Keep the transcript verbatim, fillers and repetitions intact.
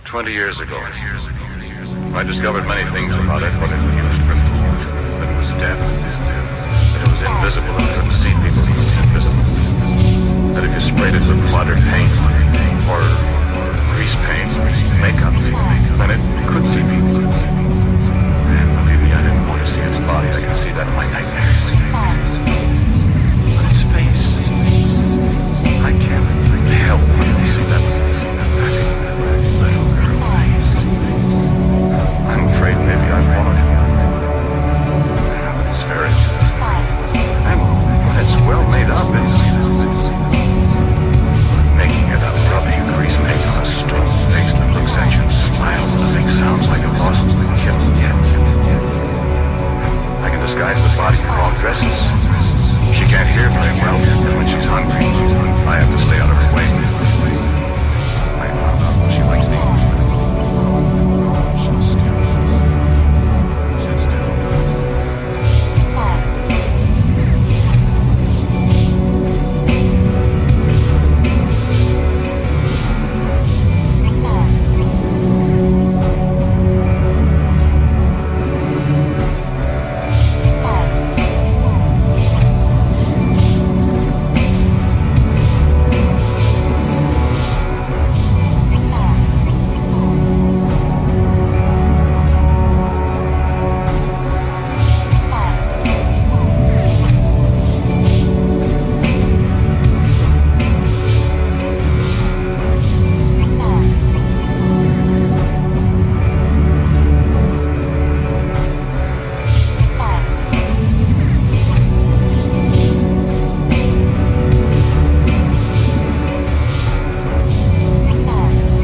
Twenty years ago, I discovered many things about it, what it was used for, that it was deaf, that it was invisible and couldn't see people, it was invisible, that if you sprayed it with blood or paint, or